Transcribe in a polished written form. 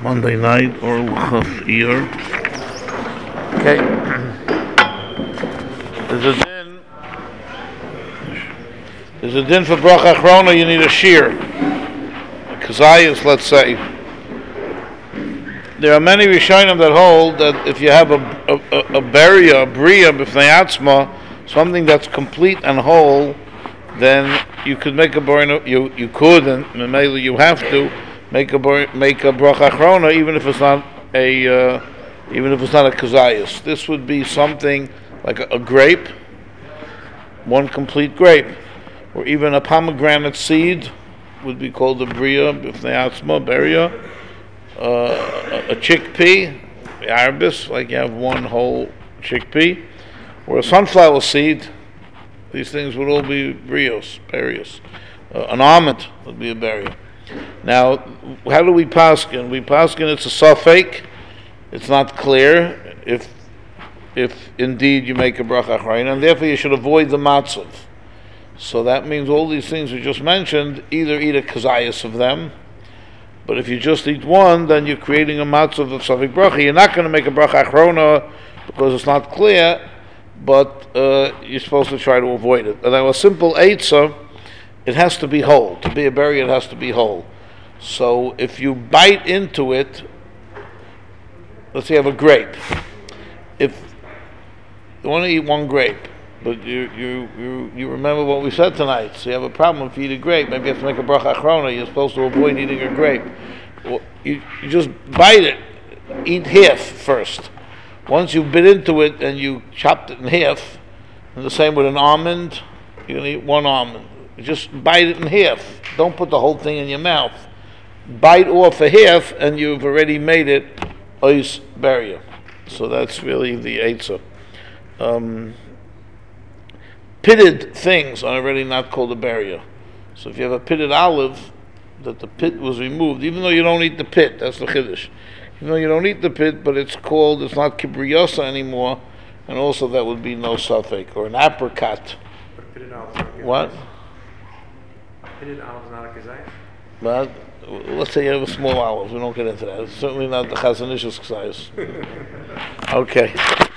Monday night or Chaf Ear. Okay. There's a din. There's a din for bracha achrona. You need a shear, a kazayas, let's say. There are many Rishonim that hold that if you have a beria, a bria b'fnei atzma, something that's complete and whole, then you could make a bracha. You could, and maybe you have to make a bracha achrona, even if it's not a kazayas. This would be something like a grape, one complete grape, or even a pomegranate seed would be called a bria b'fnei atzma, beria. A chickpea, the arabis, like you have one whole chickpea, or a sunflower seed. These things would all be brios, berios. An almond would be a beria. Now, how do we paskin? We paskin it's a suffix. It's not clear if indeed you make a bracha achrona, and therefore you should avoid the matzav. So that means all these things we just mentioned, either eat a kazayas of them, but if you just eat one, then you're creating a matzav of suffix bracha. You're not going to make a bracha achrona because it's not clear, but you're supposed to try to avoid it. And now a simple eitzah, it has to be whole. To be a berry, it has to be whole. So if you bite into it, let's say you have a grape. If you want to eat one grape, but you remember what we said tonight, so you have a problem if you eat a grape, maybe you have to make a bracha achrona, you're supposed to avoid eating a grape. Well, you just bite it, eat half first. Once you bit into it and you chopped it in half, and the same with an almond, you're going to eat one almond. Just bite it in half. Don't put the whole thing in your mouth. Bite off a half and you've already made it ois beria. So that's really the eitzah. Pitted things are already not called a beria. So if you have a pitted olive, that the pit was removed, even though you don't eat the pit, that's the chiddush. Even though you don't eat the pit, but it's not kibriyosa anymore, and also that would be no suffix. Or an apricot. But pitted olive is not a What? Pitted olive is not a kazayas? But let's say you have a small olive. We don't get into that. It's certainly not the Chazon Ish's kazayas. Okay.